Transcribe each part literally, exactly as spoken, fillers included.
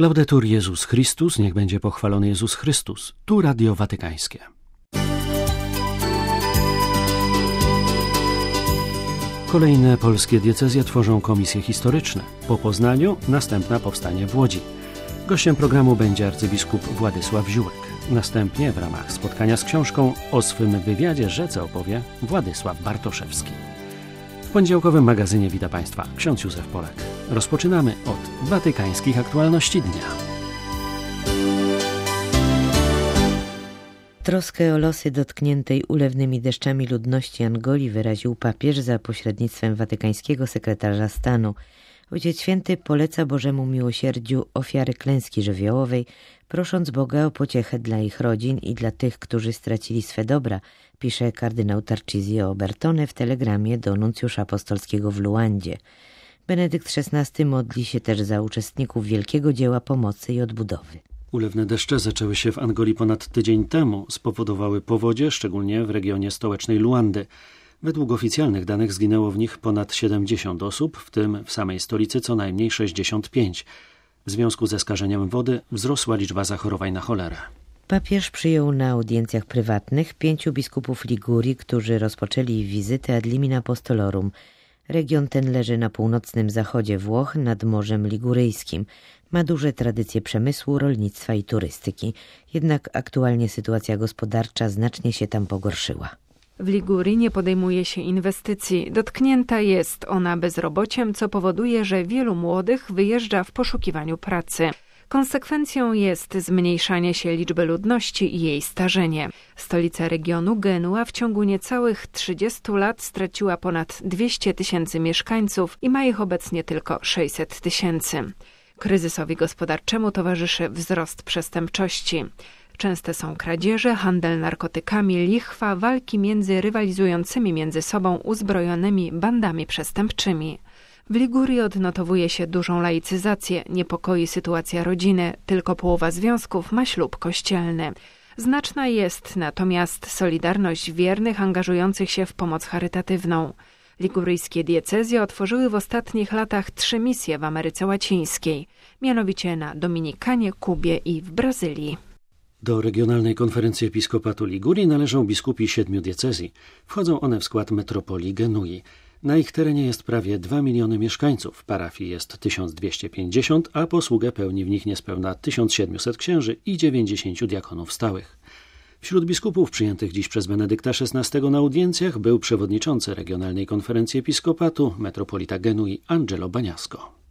Laudetur Jezus Chrystus, niech będzie pochwalony Jezus Chrystus. Tu Radio Watykańskie. Kolejne polskie diecezje tworzą komisje historyczne. Po Poznaniu następna powstanie w Łodzi. Gościem programu będzie arcybiskup Władysław Ziółek. Następnie w ramach spotkania z książką o swym wywiadzie rzece opowie Władysław Bartoszewski. W poniedziałkowym magazynie wita Państwa ksiądz Józef Polak. Rozpoczynamy od watykańskich aktualności dnia. Troskę o losy dotkniętej ulewnymi deszczami ludności Angolii wyraził papież za pośrednictwem watykańskiego sekretarza stanu. Ojciec Święty poleca Bożemu miłosierdziu ofiary klęski żywiołowej, prosząc Boga o pociechę dla ich rodzin i dla tych, którzy stracili swe dobra, pisze kardynał Tarcisio Bertone w telegramie do nuncjusza apostolskiego w Luandzie. Benedykt szesnasty modli się też za uczestników wielkiego dzieła pomocy i odbudowy. Ulewne deszcze zaczęły się w Angolii ponad tydzień temu, spowodowały powodzie, szczególnie w regionie stołecznej Luandy. Według oficjalnych danych zginęło w nich ponad siedemdziesiąt osób, w tym w samej stolicy co najmniej sześćdziesiąt pięć. W związku ze skażeniem wody wzrosła liczba zachorowań na cholerę. Papież przyjął na audiencjach prywatnych pięciu biskupów Ligurii, którzy rozpoczęli wizytę ad limina apostolorum. Region ten leży na północnym zachodzie Włoch nad Morzem Liguryjskim. Ma duże tradycje przemysłu, rolnictwa i turystyki. Jednak aktualnie sytuacja gospodarcza znacznie się tam pogorszyła. W Ligurii nie podejmuje się inwestycji. Dotknięta jest ona bezrobociem, co powoduje, że wielu młodych wyjeżdża w poszukiwaniu pracy. Konsekwencją jest zmniejszanie się liczby ludności i jej starzenie. Stolica regionu Genua w ciągu niecałych trzydziestu lat straciła ponad dwieście tysięcy mieszkańców i ma ich obecnie tylko sześćset tysięcy. Kryzysowi gospodarczemu towarzyszy wzrost przestępczości. Częste są kradzieże, handel narkotykami, lichwa, walki między rywalizującymi między sobą uzbrojonymi bandami przestępczymi. W Ligurii odnotowuje się dużą laicyzację, niepokoi sytuacja rodziny, tylko połowa związków ma ślub kościelny. Znaczna jest natomiast solidarność wiernych angażujących się w pomoc charytatywną. Liguryjskie diecezje otworzyły w ostatnich latach trzy misje w Ameryce Łacińskiej, mianowicie na Dominikanie, Kubie i w Brazylii. Do Regionalnej Konferencji Episkopatu Ligurii należą biskupi siedmiu diecezji. Wchodzą one w skład metropolii Genui. Na ich terenie jest prawie dwa miliony mieszkańców, parafii jest tysiąc dwieście pięćdziesiąt, a posługę pełni w nich niespełna tysiąc siedemset księży i dziewięćdziesięciu diakonów stałych. Wśród biskupów przyjętych dziś przez Benedykta szesnastego na audiencjach był przewodniczący Regionalnej Konferencji Episkopatu, metropolita Genui Angelo Bagnasco.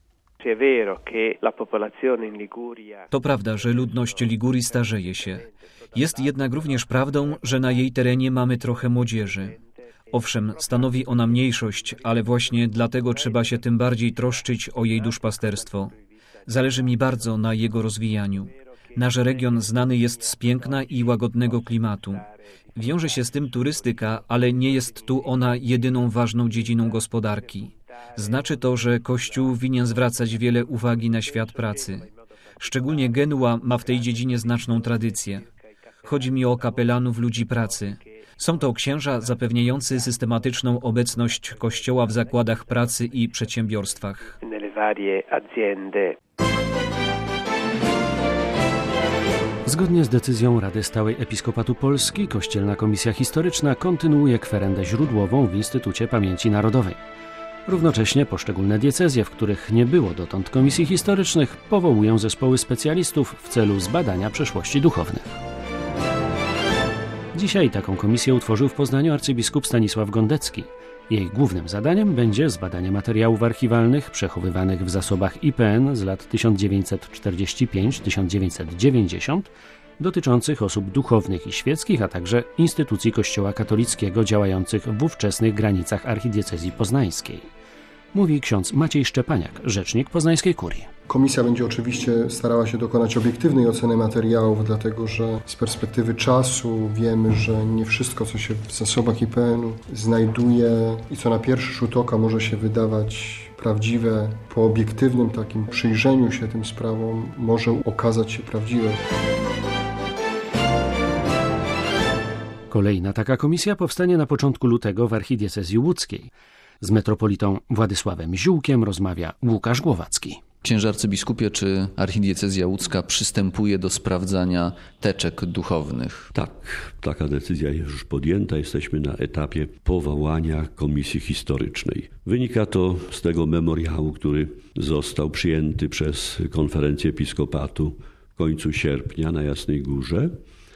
To prawda, że ludność Ligurii starzeje się. Jest jednak również prawdą, że na jej terenie mamy trochę młodzieży. Owszem, stanowi ona mniejszość, ale właśnie dlatego trzeba się tym bardziej troszczyć o jej duszpasterstwo. Zależy mi bardzo na jego rozwijaniu. Nasz region znany jest z piękna i łagodnego klimatu. Wiąże się z tym turystyka, ale nie jest tu ona jedyną ważną dziedziną gospodarki. Znaczy to, że Kościół winien zwracać wiele uwagi na świat pracy. Szczególnie Genua ma w tej dziedzinie znaczną tradycję. Chodzi mi o kapelanów ludzi pracy. Są to księża zapewniający systematyczną obecność Kościoła w zakładach pracy i przedsiębiorstwach. Zgodnie z decyzją Rady Stałej Episkopatu Polski, Kościelna Komisja Historyczna kontynuuje kwerendę źródłową w Instytucie Pamięci Narodowej. Równocześnie poszczególne diecezje, w których nie było dotąd komisji historycznych, powołują zespoły specjalistów w celu zbadania przeszłości duchownych. Dzisiaj taką komisję utworzył w Poznaniu arcybiskup Stanisław Gondecki. Jej głównym zadaniem będzie zbadanie materiałów archiwalnych przechowywanych w zasobach I P N z lat tysiąc dziewięćset czterdziesty piąty do tysiąc dziewięćset dziewięćdziesiątego dotyczących osób duchownych i świeckich, a także instytucji Kościoła katolickiego działających w ówczesnych granicach archidiecezji poznańskiej. Mówi ksiądz Maciej Szczepaniak, rzecznik Poznańskiej Kurii. Komisja będzie oczywiście starała się dokonać obiektywnej oceny materiałów, dlatego że z perspektywy czasu wiemy, że nie wszystko, co się w zasobach I P N-u znajduje i co na pierwszy rzut oka może się wydawać prawdziwe, po obiektywnym takim przyjrzeniu się tym sprawom może okazać się prawdziwe. Kolejna taka komisja powstanie na początku lutego w archidiecezji łódzkiej. Z metropolitą Władysławem Ziółkiem rozmawia Łukasz Głowacki. Księże arcybiskupie, czy archidiecezja łódzka przystępuje do sprawdzania teczek duchownych? Tak, taka decyzja jest już podjęta. Jesteśmy na etapie powołania komisji historycznej. Wynika to z tego memoriału, który został przyjęty przez konferencję episkopatu w końcu sierpnia na Jasnej Górze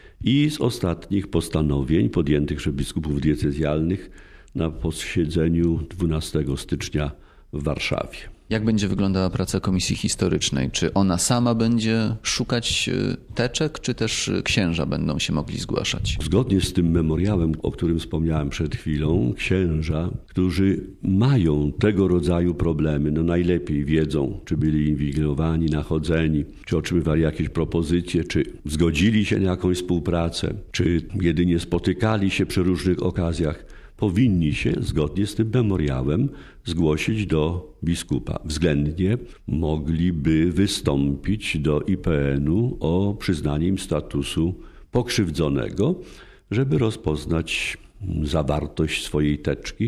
i z ostatnich postanowień podjętych przez biskupów diecezjalnych na posiedzeniu dwunastego stycznia w Warszawie. Jak będzie wyglądała praca komisji historycznej? Czy ona sama będzie szukać teczek, czy też księża będą się mogli zgłaszać? Zgodnie z tym memoriałem, o którym wspomniałem przed chwilą, księża, którzy mają tego rodzaju problemy, no najlepiej wiedzą, czy byli inwigilowani, nachodzeni, czy otrzymywali jakieś propozycje, czy zgodzili się na jakąś współpracę, czy jedynie spotykali się przy różnych okazjach, powinni się, zgodnie z tym memoriałem, zgłosić do biskupa. Względnie mogliby wystąpić do I P N-u o przyznanie im statusu pokrzywdzonego, żeby rozpoznać zawartość swojej teczki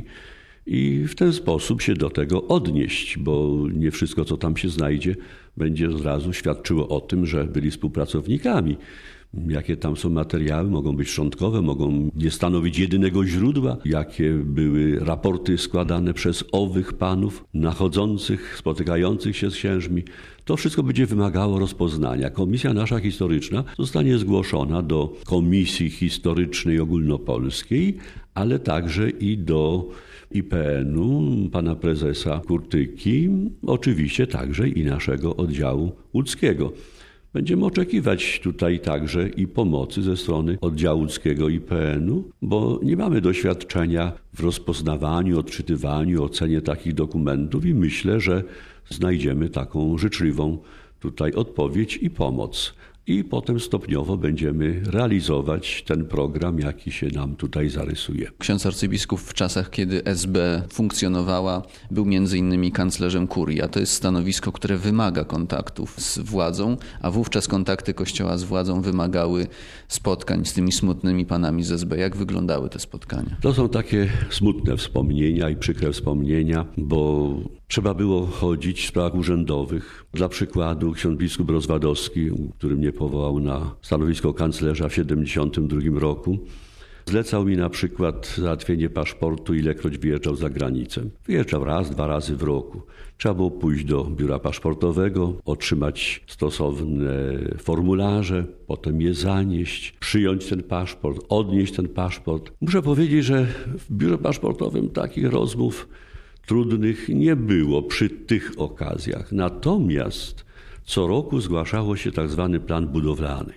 i w ten sposób się do tego odnieść, bo nie wszystko, co tam się znajdzie, będzie od razu świadczyło o tym, że byli współpracownikami. Jakie tam są materiały, mogą być szczątkowe, mogą nie stanowić jedynego źródła, jakie były raporty składane przez owych panów nachodzących, spotykających się z księżmi. To wszystko będzie wymagało rozpoznania. Komisja nasza historyczna zostanie zgłoszona do Komisji Historycznej Ogólnopolskiej, ale także i do I P N-u, pana prezesa Kurtyki, oczywiście także i naszego oddziału łódzkiego. Będziemy oczekiwać tutaj także i pomocy ze strony oddziału łódzkiego I P N-u, bo nie mamy doświadczenia w rozpoznawaniu, odczytywaniu, ocenie takich dokumentów i myślę, że znajdziemy taką życzliwą tutaj odpowiedź i pomoc. I potem stopniowo będziemy realizować ten program, jaki się nam tutaj zarysuje. Ksiądz arcybiskup w czasach, kiedy S B funkcjonowała, był między innymi kanclerzem kurii, a to jest stanowisko, które wymaga kontaktów z władzą, a wówczas kontakty Kościoła z władzą wymagały spotkań z tymi smutnymi panami z S B. Jak wyglądały te spotkania? To są takie smutne wspomnienia i przykre wspomnienia, bo trzeba było chodzić w sprawach urzędowych. Dla przykładu ksiądz biskup Rozwadowski, który mnie powołał na stanowisko kanclerza w siedemdziesiątym drugim roku, zlecał mi na przykład załatwienie paszportu, ilekroć wyjeżdżał za granicę. Wyjeżdżał raz, dwa razy w roku. Trzeba było pójść do biura paszportowego, otrzymać stosowne formularze, potem je zanieść, przyjąć ten paszport, odnieść ten paszport. Muszę powiedzieć, że w biurze paszportowym takich rozmów trudnych nie było przy tych okazjach. Natomiast co roku zgłaszało się tak zwany plan budowlany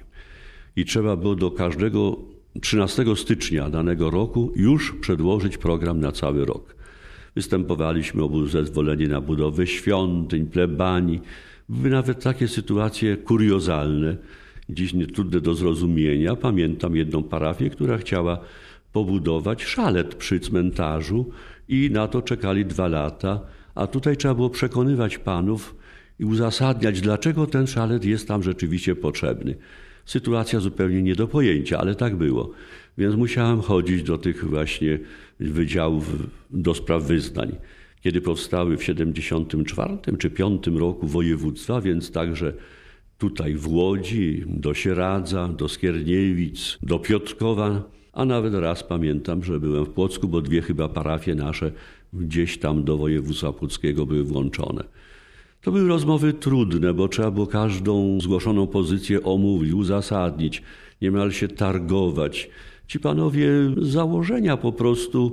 i trzeba było do każdego trzynastego stycznia danego roku już przedłożyć program na cały rok. Występowaliśmy o zezwolenie na budowę świątyń, plebanii. Były nawet takie sytuacje kuriozalne, dziś nietrudne do zrozumienia. Pamiętam jedną parafię, która chciała pobudować szalet przy cmentarzu i na to czekali dwa lata, a tutaj trzeba było przekonywać panów i uzasadniać, dlaczego ten szalet jest tam rzeczywiście potrzebny. Sytuacja zupełnie nie do pojęcia, ale tak było. Więc musiałem chodzić do tych właśnie wydziałów do spraw wyznań. Kiedy powstały w siedemdziesiątym czwartym czy piątym roku województwa, więc także tutaj w Łodzi, do Sieradza, do Skierniewic, do Piotrkowa, a nawet raz pamiętam, że byłem w Płocku, bo dwie chyba parafie nasze gdzieś tam do województwa płockiego były włączone. To były rozmowy trudne, bo trzeba było każdą zgłoszoną pozycję omówić, uzasadnić, niemal się targować. Ci panowie z założenia po prostu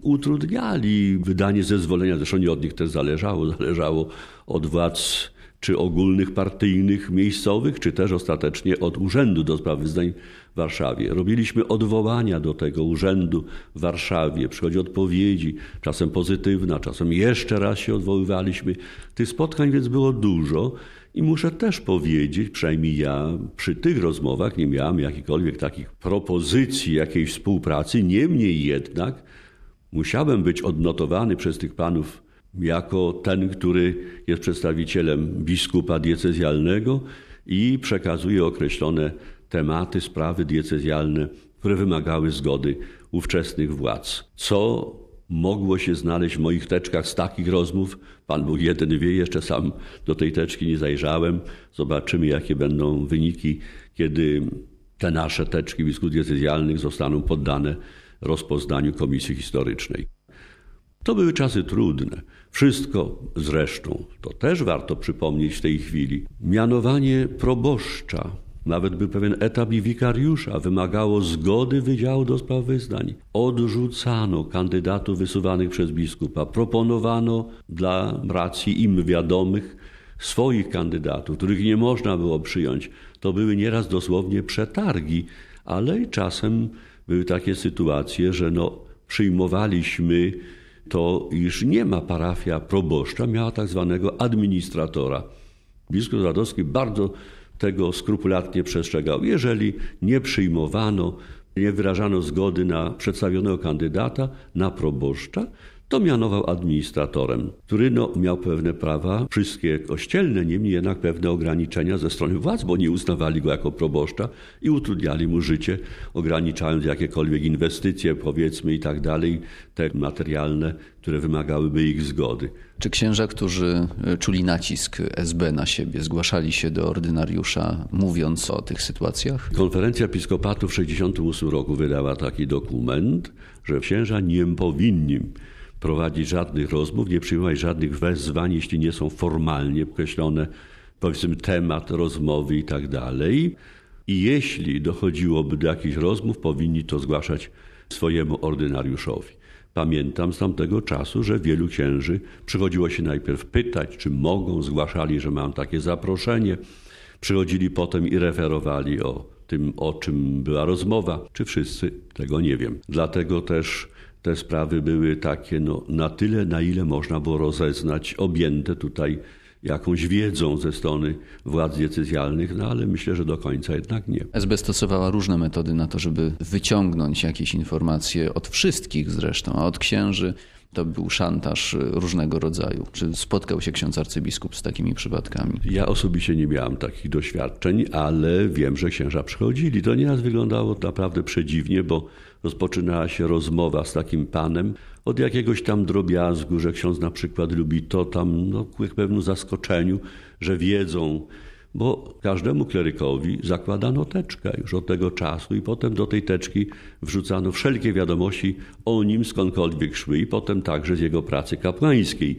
utrudniali wydanie zezwolenia, zresztą nie od nich też zależało, zależało od władz czy ogólnych, partyjnych, miejscowych, czy też ostatecznie od Urzędu do Spraw Wyznań w Warszawie. Robiliśmy odwołania do tego urzędu w Warszawie, przychodzi odpowiedzi, czasem pozytywna, czasem jeszcze raz się odwoływaliśmy. Tych spotkań więc było dużo i muszę też powiedzieć, przynajmniej ja przy tych rozmowach nie miałem jakichkolwiek takich propozycji, jakiejś współpracy, niemniej jednak musiałem być odnotowany przez tych panów jako ten, który jest przedstawicielem biskupa diecezjalnego i przekazuje określone tematy, sprawy diecezjalne, które wymagały zgody ówczesnych władz. Co mogło się znaleźć w moich teczkach z takich rozmów. Pan Bóg jeden wie, jeszcze sam do tej teczki nie zajrzałem. Zobaczymy, jakie będą wyniki, kiedy te nasze teczki biskupów diecezjalnych zostaną poddane rozpoznaniu Komisji Historycznej. To były czasy trudne. Wszystko zresztą, to też warto przypomnieć w tej chwili, mianowanie proboszcza, nawet był pewien etap i wikariusza, wymagało zgody Wydziału do Spraw Wyznań. Odrzucano kandydatów wysuwanych przez biskupa, proponowano dla racji im wiadomych swoich kandydatów, których nie można było przyjąć. To były nieraz dosłownie przetargi, ale czasem były takie sytuacje, że no, przyjmowaliśmy to, iż nie ma parafia proboszcza, miała tak zwanego administratora. Biskup Rozwadowski bardzo tego skrupulatnie przestrzegał. Jeżeli nie przyjmowano, nie wyrażano zgody na przedstawionego kandydata, na proboszcza, to mianował administratorem, który no, miał pewne prawa, wszystkie kościelne, niemniej jednak pewne ograniczenia ze strony władz, bo nie uznawali go jako proboszcza i utrudniali mu życie, ograniczając jakiekolwiek inwestycje, powiedzmy i tak dalej, te materialne, które wymagałyby ich zgody. Czy księża, którzy czuli nacisk S B na siebie, zgłaszali się do ordynariusza, mówiąc o tych sytuacjach? Konferencja Episkopatu w tysiąc dziewięćset sześćdziesiątym ósmym roku wydała taki dokument, że księża nie powinni prowadzić żadnych rozmów, nie przyjmować żadnych wezwań, jeśli nie są formalnie określone, powiedzmy, temat rozmowy i tak dalej. I jeśli dochodziłoby do jakichś rozmów, powinni to zgłaszać swojemu ordynariuszowi. Pamiętam z tamtego czasu, że wielu księży przychodziło się najpierw pytać, czy mogą, zgłaszali, że mam takie zaproszenie. Przychodzili potem i referowali o tym, o czym była rozmowa. Czy wszyscy? Tego nie wiem. Dlatego też te sprawy były takie no, na tyle, na ile można było rozeznać, objęte tutaj jakąś wiedzą ze strony władz diecezjalnych, no ale myślę, że do końca jednak nie. S B stosowała różne metody na to, żeby wyciągnąć jakieś informacje od wszystkich zresztą, a od księży to był szantaż różnego rodzaju. Czy spotkał się ksiądz arcybiskup z takimi przypadkami? Ja osobiście nie miałem takich doświadczeń, ale wiem, że księża przychodzili. To nieraz wyglądało naprawdę przedziwnie, bo rozpoczynała się rozmowa z takim panem od jakiegoś tam drobiazgu, że ksiądz na przykład lubi to tam, no, ku pewnemu zaskoczeniu, że wiedzą, bo każdemu klerykowi zakładano teczkę już od tego czasu i potem do tej teczki wrzucano wszelkie wiadomości o nim skądkolwiek szły i potem także z jego pracy kapłańskiej.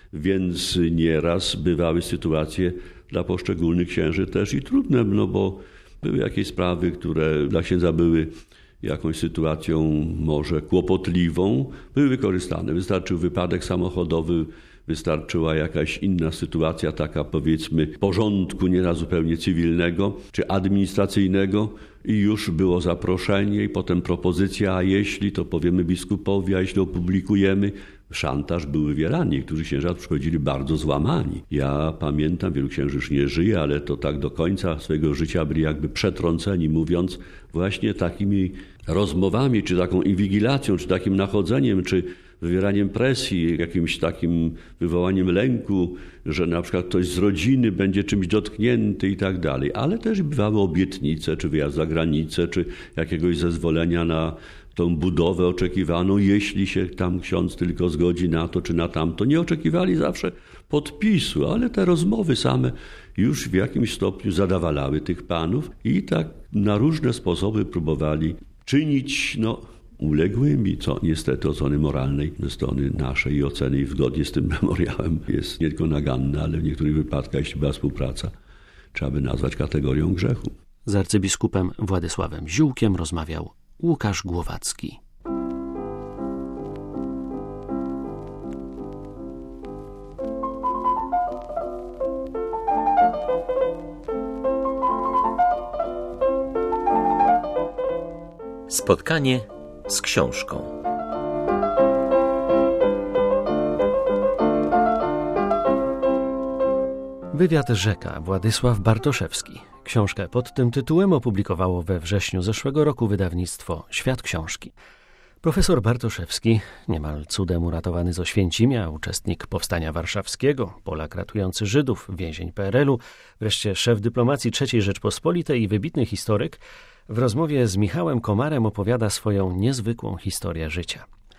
Więc nieraz bywały sytuacje dla poszczególnych księży też i trudne, no bo były jakieś sprawy, które dla księdza były jakąś sytuacją może kłopotliwą, były wykorzystane. Wystarczył wypadek samochodowy, wystarczyła jakaś inna sytuacja, taka powiedzmy porządku nieraz zupełnie cywilnego czy administracyjnego i już było zaproszenie i potem propozycja, a jeśli to powiemy biskupowi, a jeśli opublikujemy. Szantaż był wywierany. Niektórzy księża przychodzili bardzo złamani. Ja pamiętam, wielu księży już nie żyje, ale to tak do końca swojego życia byli jakby przetrąceni, mówiąc właśnie takimi rozmowami, czy taką inwigilacją, czy takim nachodzeniem, czy wywieraniem presji, jakimś takim wywołaniem lęku, że na przykład ktoś z rodziny będzie czymś dotknięty i tak dalej. Ale też bywały obietnice, czy wyjazd za granicę, czy jakiegoś zezwolenia na tą budowę oczekiwaną, jeśli się tam ksiądz tylko zgodzi na to czy na tamto. Nie oczekiwali zawsze podpisu, ale te rozmowy same już w jakimś stopniu zadawalały tych panów i tak na różne sposoby próbowali czynić no, uległymi, co niestety oceny moralnej ze strony naszej i oceny zgodnie z tym memoriałem jest nie tylko naganne, ale w niektórych wypadkach, jeśli była współpraca, trzeba by nazwać kategorią grzechu. Z arcybiskupem Władysławem Ziółkiem rozmawiał Łukasz Głowacki. Spotkanie z książką. Wywiad Rzeka, Władysław Bartoszewski. Książkę pod tym tytułem opublikowało we wrześniu zeszłego roku wydawnictwo Świat Książki. Profesor Bartoszewski, niemal cudem uratowany z Oświęcimia, uczestnik Powstania Warszawskiego, Polak ratujący Żydów, więzień P R L u, wreszcie szef dyplomacji trzeciej Rzeczpospolitej i wybitny historyk, w rozmowie z Michałem Komarem opowiada swoją niezwykłą historię życia.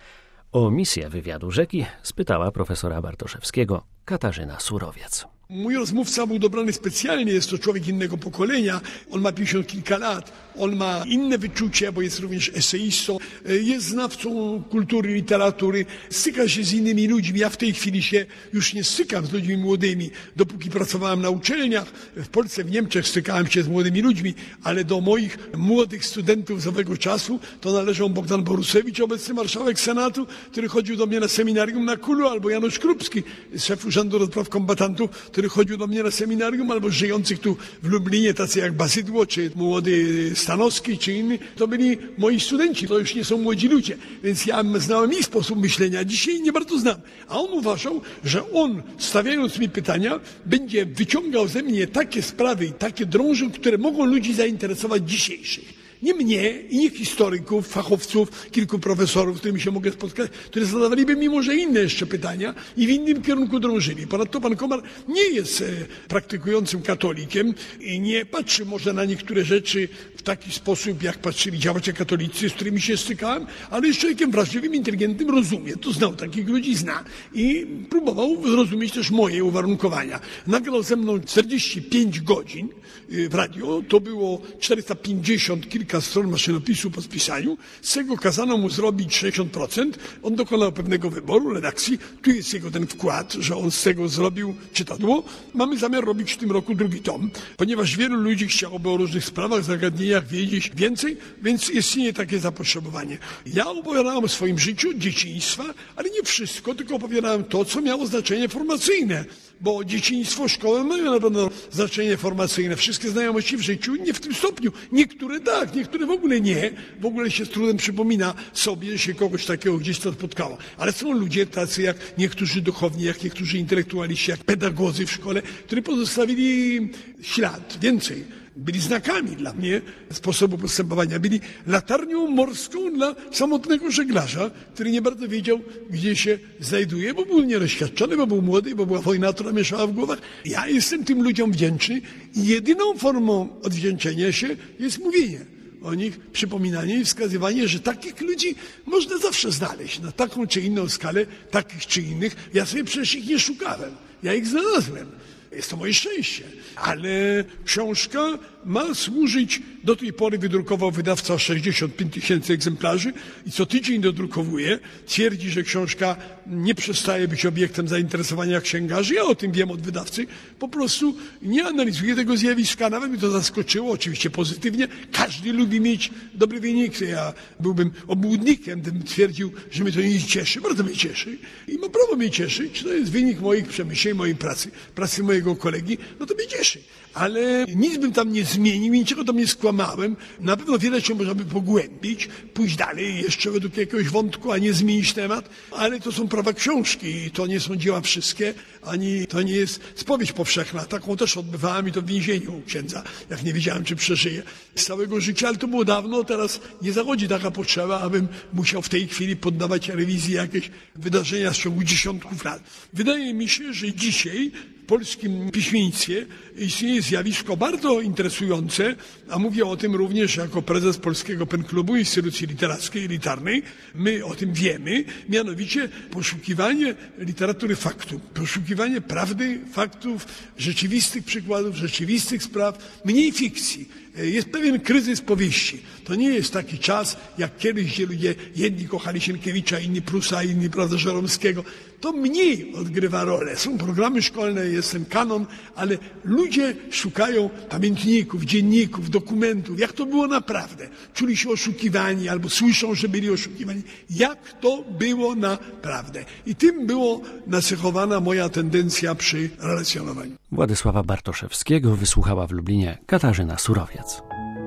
O misję wywiadu Rzeki spytała profesora Bartoszewskiego Katarzyna Surowiec. Mój rozmówca był dobrany specjalnie, jest to człowiek innego pokolenia, on ma pięćdziesiąt kilka lat, on ma inne wyczucie, bo jest również eseistą, jest znawcą kultury, literatury, styka się z innymi ludźmi. Ja w tej chwili się już nie stykam z ludźmi młodymi, dopóki pracowałem na uczelniach. W Polsce, w Niemczech stykałem się z młodymi ludźmi, ale do moich młodych studentów z owego czasu to należą Bogdan Borusewicz, obecny marszałek Senatu, który chodził do mnie na seminarium na Kulu, albo Janusz Krupski, szef Urzędu do Spraw Kombatantów, który chodził do mnie na seminarium, albo żyjących tu w Lublinie, tacy jak Basydło, czy młody Stanowski, czy inni, to byli moi studenci, to już nie są młodzi ludzie, więc ja znałem ich sposób myślenia, dzisiaj nie bardzo znam. A on uważał, że on, stawiając mi pytania, będzie wyciągał ze mnie takie sprawy i takie drąże, które mogą ludzi zainteresować dzisiejszych. Nie mnie i nie historyków, fachowców, kilku profesorów, z którymi się mogę spotkać, którzy zadawaliby mi może inne jeszcze pytania i w innym kierunku drążyli. Ponadto pan Komar nie jest e, praktykującym katolikiem i nie patrzy może na niektóre rzeczy w taki sposób, jak patrzyli działacze katolicy, z którymi się stykałem, ale jest człowiekiem wrażliwym, inteligentnym, rozumie. To znał takich ludzi, zna. I próbował zrozumieć też moje uwarunkowania. Nagrał ze mną czterdzieści pięć godzin w radio, to było czterysta pięćdziesiąt kilka stron maszynopisu po spisaniu, z tego kazano mu zrobić sześćdziesiąt procent, on dokonał pewnego wyboru redakcji, tu jest jego ten wkład, że on z tego zrobił czytadło. Mamy zamiar robić w tym roku drugi tom, ponieważ wielu ludzi chciałoby o różnych sprawach, zagadnieniach wiedzieć więcej, więc istnieje takie zapotrzebowanie. Ja opowiadałem o swoim życiu, dzieciństwa, ale nie wszystko, tylko opowiadałem to, co miało znaczenie formacyjne, bo dzieciństwo, szkołę mają na pewno znaczenie formacyjne. Wszystkie znajomości w życiu nie w tym stopniu. Niektóre tak, niektóre w ogóle nie. W ogóle się z trudem przypomina sobie, że się kogoś takiego gdzieś tam spotkało. Ale są ludzie tacy jak niektórzy duchowni, jak niektórzy intelektualiści, jak pedagodzy w szkole, którzy pozostawili ślad, więcej. Byli znakami dla mnie sposobu postępowania. Byli latarnią morską dla samotnego żeglarza, który nie bardzo wiedział, gdzie się znajduje, bo był niedoświadczony, bo był młody, bo była wojna, która mieszała w głowach. Ja jestem tym ludziom wdzięczny i jedyną formą odwdzięczenia się jest mówienie o nich, przypominanie i wskazywanie, że takich ludzi można zawsze znaleźć na taką czy inną skalę, takich czy innych. Ja sobie przecież ich nie szukałem. Ja ich znalazłem. Jest to moje szczęście, ale książka ma służyć, do tej pory wydrukował wydawca sześćdziesiąt pięć tysięcy egzemplarzy i co tydzień dodrukowuje. Twierdzi, że książka nie przestaje być obiektem zainteresowania księgarzy. Ja o tym wiem od wydawcy. Po prostu nie analizuję tego zjawiska. Nawet mnie to zaskoczyło, oczywiście pozytywnie. Każdy lubi mieć dobry wynik. Ja byłbym obłudnikiem, gdybym twierdził, że mnie to nie cieszy. Bardzo mnie cieszy i ma prawo mnie cieszyć. To jest wynik moich przemyśleń, mojej pracy, pracy mojego kolegi. No to mnie cieszy. Ale nic bym tam nie zmienił, niczego tam nie skłamałem. Na pewno wiele się można by pogłębić, pójść dalej jeszcze według jakiegoś wątku, a nie zmienić temat. Ale to są prawa książki i to nie są dzieła wszystkie, ani to nie jest spowiedź powszechna. Taką też odbywałem i to w więzieniu u księdza, jak nie wiedziałem, czy przeżyję z całego życia, ale to było dawno. Teraz nie zachodzi taka potrzeba, abym musiał w tej chwili poddawać rewizji jakieś wydarzenia z ciągu dziesiątków lat. Wydaje mi się, że dzisiaj w polskim piśmieństwie istnieje zjawisko bardzo interesujące, a mówię o tym również jako prezes Polskiego Pen Klubu, instytucji literackiej, elitarnej. My o tym wiemy, mianowicie poszukiwanie literatury faktu, poszukiwanie prawdy, faktów, rzeczywistych przykładów, rzeczywistych spraw, mniej fikcji. Jest pewien kryzys powieści. To nie jest taki czas, jak kiedyś, gdzie ludzie jedni kochali Sienkiewicza, inni Prusa, inni, prawda, Żeromskiego. To mniej odgrywa rolę. Są programy szkolne, jest ten kanon, ale ludzie szukają pamiętników, dzienników, dokumentów. Jak to było naprawdę? Czuli się oszukiwani albo słyszą, że byli oszukiwani. Jak to było naprawdę? I tym było nacechowana moja tendencja przy relacjonowaniu. Władysława Bartoszewskiego wysłuchała w Lublinie Katarzyna Surowiec.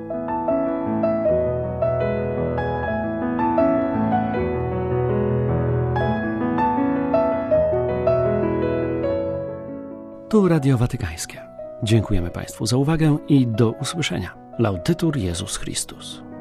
Tu Radio Watykańskie. Dziękujemy Państwu za uwagę i do usłyszenia. Laudetur Jezus Chrystus.